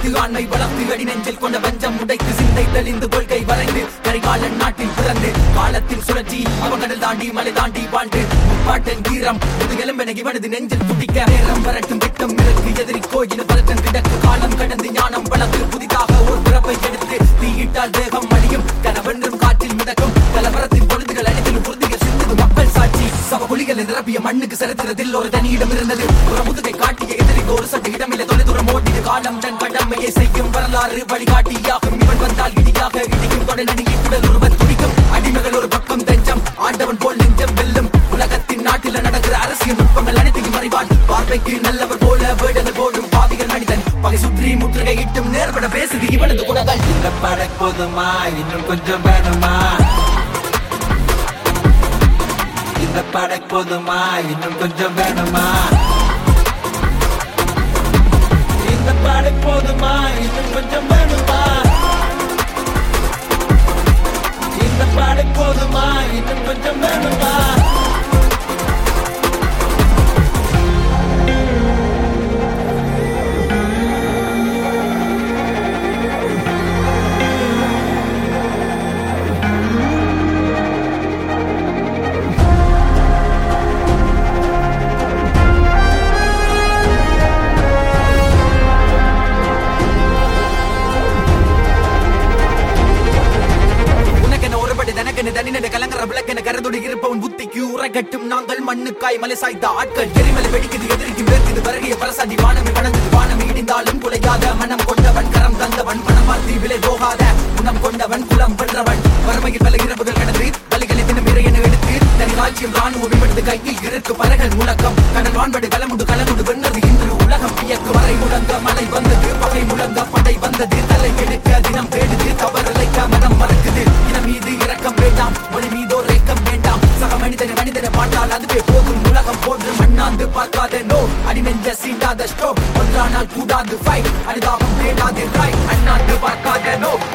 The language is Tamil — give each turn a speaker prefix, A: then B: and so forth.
A: படித்து ஆண்மை வளர்த்து அடி நெஞ்சில் கொண்ட வஞ்சம் உடைத்து சிந்தை தெளிந்து கொள்கை வரைந்து கரிகாலன் நாட்டில் பிறந்து காலத்தில் சுழற்சி அவங்கடல் தாண்டி மலை தாண்டி வாழ்ந்து முப்பாட்டன் வீரம் முதுகெலும்பென இவனது நெஞ்சில் துடிக்க நேரம் வரட்டும் திட்டம் இருக்கு எதிரி கோயில் பதட்டம் கிடக்கு காலம் கடந்து ஞானம் வளர்ந்து புதிதாக ஒரு பிறப்பை எடுத்து தீயிட்டால் தேகம் அழியும் கனவென்றும் காற்றில் மிதக்கும் கலவரத்தின் பொழுதுகள் அனைத்திலும் உறுதிகள் சிந்தது மக்கள் சாட்சி சவ புலிகளை நிரப்பிய மண்ணுக்கு சரித்திரத்தில் ஒரு தனியிடம் இருந்தது ஒரு முதுகை காட்டிய எதிரிக்கு ஒரு சட்ட இடமில்லை தொலை தூரம் ஓட்டிய காலம் தன் கடமையை செய்யும் வரலாறு வழிகாட்டியாகும் இவன் வந்தால் இடியாக இடிக்கும் தொடை நடுங்கி குடல் ஒருவர் துடிக்கும் அடிமைகள் ஒரு பக்கம் தஞ்சம் ஆண்டவன் போல் நெஞ்சம் வெல்லும் உலகத்தின் நாட்டில் நடக்கிற அரசியல் நுட்பங்கள் அனைத்தையும் அறிவான் பார்வைக்கு நல்லவர் போல வேடங்கள் போடும் பாவிகள் மனிதன் பகை சுற்றி முற்றுகையிட்டும் நேர்பட பேசுது இவனது குணங்கள்
B: இந்த படை போதுமா இன்னும் கொஞ்சம் வேணுமா இந்த படை போதுமா இன்னும் கொஞ்சம் வேணுமா இந்த படை போதுமா இன்னும் கொஞ்சம் வேணுமா இந்த படை போதுமா இன்னும் கொஞ்சம் வேணுமா
A: கலங்கர விளக்கென கருதுடி இருப்பவன் புத்திக்கு உரைகட்டும் நாங்கள் மண்ணுக்காய் மலை சாய்த்த ஆட்கள் எரிமலை வெடிக்குது எதிரிக்கு வேர்க்குது வருகைய பரசாதி வானமே வணங்குது வானமே இடிந்தாலும் குலையாத மனம் கொண்டவன் கரம் தந்தவன் பணமாத்தி விலை போகாத குணம் கொண்டவன் குலம் வென்றவன் வறுமையில் பல இரவுகள் கடந்து வலிகளை தினம் இறையென எடுத்து தனி ராஜ்யம் ராணுவம் எடுத்து கையில் இருக்கு பறகள் முழக்கம் கடல் வான்படு கலமுண்டு கலமுண்டு வென்றது இன்று உலகம் வியக்கு வரை முழங்க மழை வந்தது பகை முழங்க படை வந்தது தலை எடுக்க தினம் தேடுது தவறலைக்க மனம் மறக்குது இனம் மீது இரக்கம் வேண்டாம் மொழி மீதோ ரேக்கம் வேண்டாம் சக மனிதனை மனிதனை பார்த்தால் அதுவே போதும் உலகம் போன்று மண்ணாந்து பார்க்காத நோ அடி நெஞ்ச சீண்டாத ஸ்டோ ஒன்றானால் கூடாது ஃபைட் அனுதாபம் தேடாது ரைட் அண்ணாந்து பார்க்காத நோ